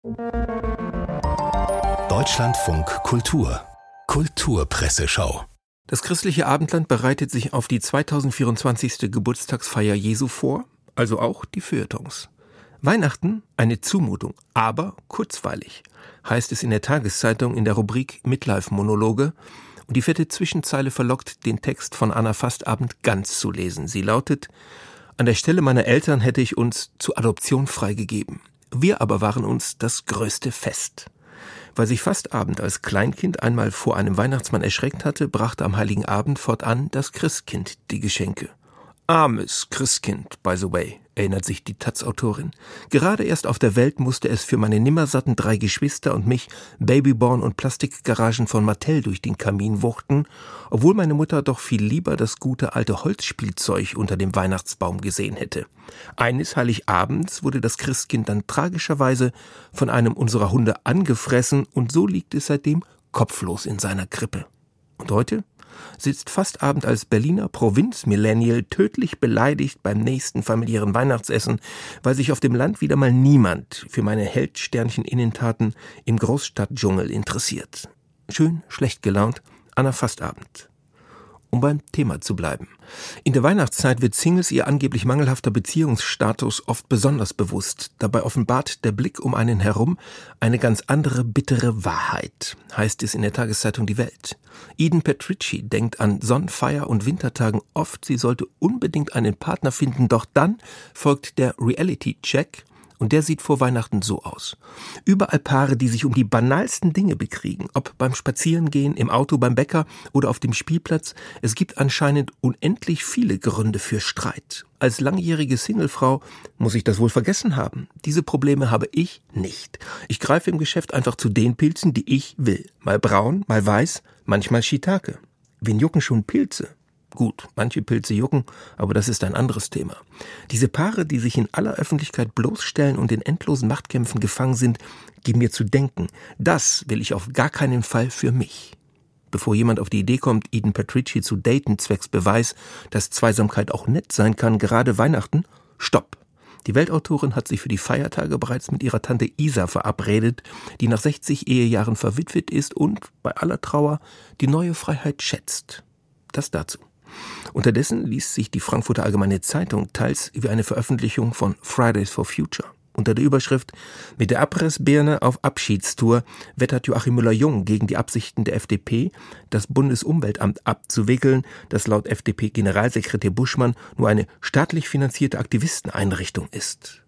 Deutschlandfunk Kultur Kulturpresseschau. Das christliche Abendland bereitet sich auf die 2024. Geburtstagsfeier Jesu vor, also auch die Feuilletons. Weihnachten, eine Zumutung, aber kurzweilig, heißt es in der Tageszeitung in der Rubrik Midlife-Monologe. Und die fette Zwischenzeile verlockt, den Text von Anna Fastabend ganz zu lesen. Sie lautet: An der Stelle meiner Eltern hätte ich uns zur Adoption freigegeben. Wir aber waren uns das größte Fest. Weil sich Fastabend als Kleinkind einmal vor einem Weihnachtsmann erschreckt hatte, brachte am Heiligen Abend fortan das Christkind die Geschenke. Armes Christkind, by the way, erinnert sich die Taz-Autorin. Gerade erst auf der Welt musste es für meine nimmersatten 3 Geschwister und mich Babyborn und Plastikgaragen von Mattel durch den Kamin wuchten, obwohl meine Mutter doch viel lieber das gute alte Holzspielzeug unter dem Weihnachtsbaum gesehen hätte. Eines Heiligabends wurde das Christkind dann tragischerweise von einem unserer Hunde angefressen und so liegt es seitdem kopflos in seiner Krippe. Und heute sitzt Fastabend als Berliner Provinz-Millennial tödlich beleidigt beim nächsten familiären Weihnachtsessen, weil sich auf dem Land wieder mal niemand für meine Held-Sternchen-Innentaten im Großstadtdschungel interessiert. Schön schlecht gelaunt, Anna Fastabend. Um beim Thema zu bleiben. In der Weihnachtszeit wird Singles ihr angeblich mangelhafter Beziehungsstatus oft besonders bewusst. Dabei offenbart der Blick um einen herum eine ganz andere bittere Wahrheit, heißt es in der Tageszeitung Die Welt. Eden Petricci denkt an Sonnenfeier- und Wintertagen oft, sie sollte unbedingt einen Partner finden, doch dann folgt der Reality-Check. Und der sieht vor Weihnachten so aus. Überall Paare, die sich um die banalsten Dinge bekriegen, ob beim Spazierengehen, im Auto, beim Bäcker oder auf dem Spielplatz. Es gibt anscheinend unendlich viele Gründe für Streit. Als langjährige Singlefrau muss ich das wohl vergessen haben. Diese Probleme habe ich nicht. Ich greife im Geschäft einfach zu den Pilzen, die ich will. Mal braun, mal weiß, manchmal Shiitake. Wen jucken schon Pilze? Gut, manche Pilze jucken, aber das ist ein anderes Thema. Diese Paare, die sich in aller Öffentlichkeit bloßstellen und in endlosen Machtkämpfen gefangen sind, geben mir zu denken. Das will ich auf gar keinen Fall für mich. Bevor jemand auf die Idee kommt, Eden Petricci zu daten zwecks Beweis, dass Zweisamkeit auch nett sein kann, gerade Weihnachten, stopp. Die Weltautorin hat sich für die Feiertage bereits mit ihrer Tante Isa verabredet, die nach 60 Ehejahren verwitwet ist und bei aller Trauer die neue Freiheit schätzt. Das dazu. Unterdessen liest sich die Frankfurter Allgemeine Zeitung teils wie eine Veröffentlichung von Fridays for Future. Unter der Überschrift »Mit der Abrissbirne auf Abschiedstour« wettert Joachim Müller-Jung gegen die Absichten der FDP, das Bundesumweltamt abzuwickeln, das laut FDP-Generalsekretär Buschmann nur eine staatlich finanzierte Aktivisteneinrichtung ist.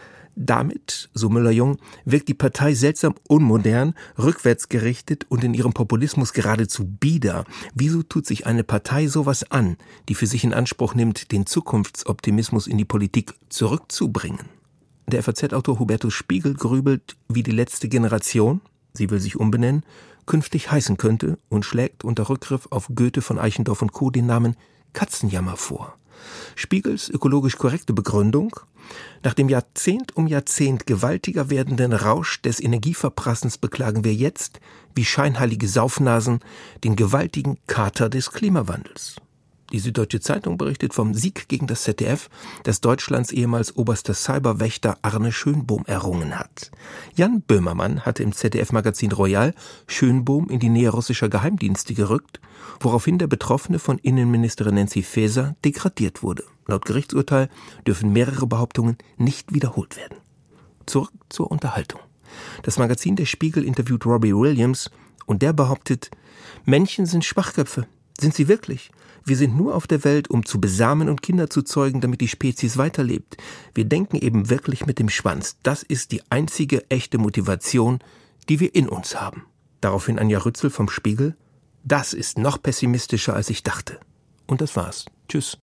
Damit, so Müller-Jung, wirkt die Partei seltsam unmodern, rückwärtsgerichtet und in ihrem Populismus geradezu bieder. Wieso tut sich eine Partei sowas an, die für sich in Anspruch nimmt, den Zukunftsoptimismus in die Politik zurückzubringen? Der FAZ-Autor Hubertus Spiegel grübelt, wie die letzte Generation, sie will sich umbenennen, künftig heißen könnte und schlägt unter Rückgriff auf Goethe von Eichendorff und Co. den Namen Katzenjammer vor. Spiegels ökologisch korrekte Begründung: Nach dem Jahrzehnt um Jahrzehnt gewaltiger werdenden Rausch des Energieverprassens beklagen wir jetzt, wie scheinheilige Saufnasen, den gewaltigen Kater des Klimawandels. Die Süddeutsche Zeitung berichtet vom Sieg gegen das ZDF, das Deutschlands ehemals oberster Cyberwächter Arne Schönbohm errungen hat. Jan Böhmermann hatte im ZDF-Magazin Royal Schönbohm in die Nähe russischer Geheimdienste gerückt, woraufhin der Betroffene von Innenministerin Nancy Faeser degradiert wurde. Laut Gerichtsurteil dürfen mehrere Behauptungen nicht wiederholt werden. Zurück zur Unterhaltung. Das Magazin Der Spiegel interviewt Robbie Williams und der behauptet, Männchen sind Schwachköpfe. Sind sie wirklich? Wir sind nur auf der Welt, um zu besamen und Kinder zu zeugen, damit die Spezies weiterlebt. Wir denken eben wirklich mit dem Schwanz. Das ist die einzige echte Motivation, die wir in uns haben. Daraufhin Anja Rützel vom Spiegel: Das ist noch pessimistischer, als ich dachte. Und das war's. Tschüss.